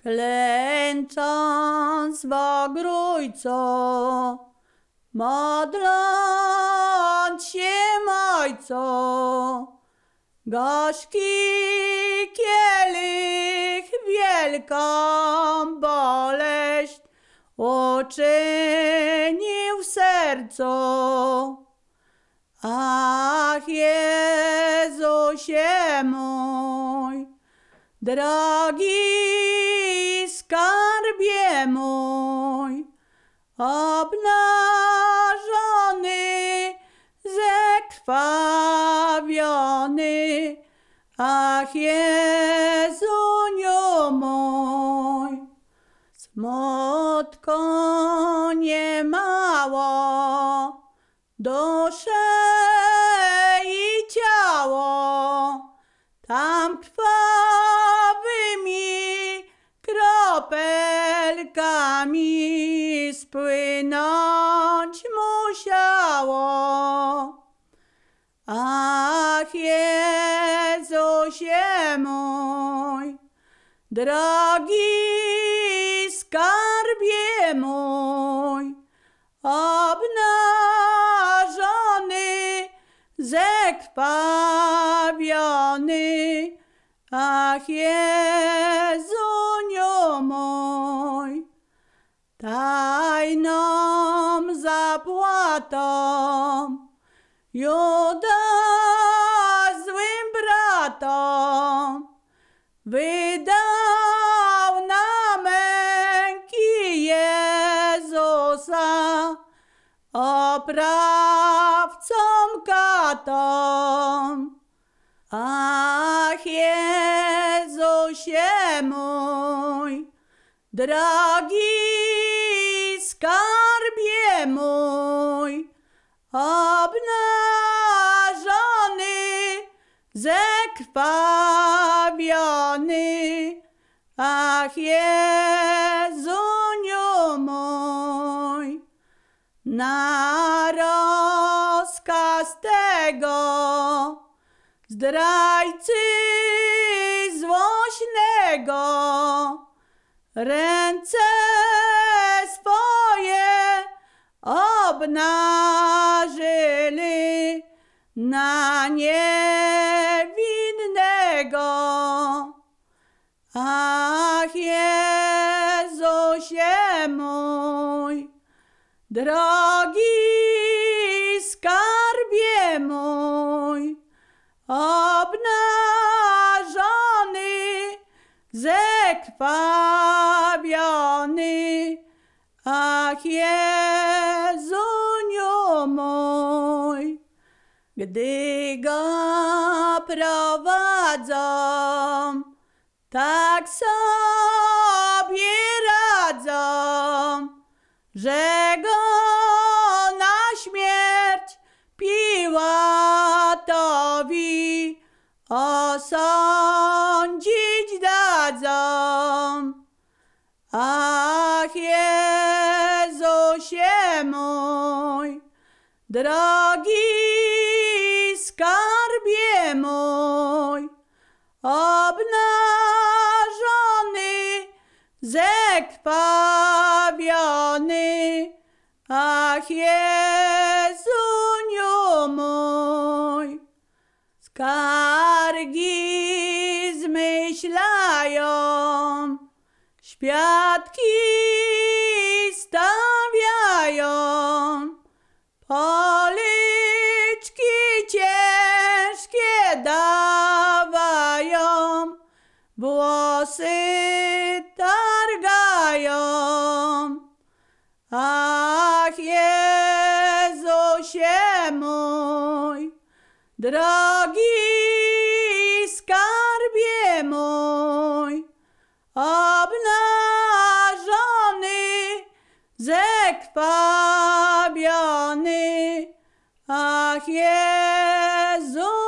klęcząc w ogrójcu, modląc się Ojcu, gorzki kielich wielką boleść uczynił w sercu. Ach, Jezusie mój, drogi skarbie mój, obnażony, zekrwawiony, ach, Jezuniu mój, smutku niemało, duszę i ciało tam krwawymi kropelkami spłynąć musiało. Ach, Jezusie mój, drogi skarbie mój, obnażony, zekrwawiony, ach, Jezuniu mój, tajną zapłatą Juda złym bratom wydał na męki Jezusa, oprawcom katom. Ach, Jezusie mój, drogi skarbie mój, obnażony, zekrwawiony, ach, Jezuniu mój, na rozkaz tego zdrajcy złośnego ręce swoje obnażyli na niewinnego. Ach, Jezusie mój, drogi skarbie mój, obnażony, zekrwawiony, ach, Jezuniu mój. Gdy go prowadzą, tak sobie radzą, że go na śmierć Piłatowi osądzić dadzą. Ach, Jezusie mój, drogi skarbie mój, obnażony, zekrwawiony, ach, Jezuniu mój. Skargi zmyślają, świadki stawiają, policzki ciężkie dawają, włosy targają. Ach, Jezusie mój, drogi skarbie mój, obnażony, zekrwawiony, ach, Jezu.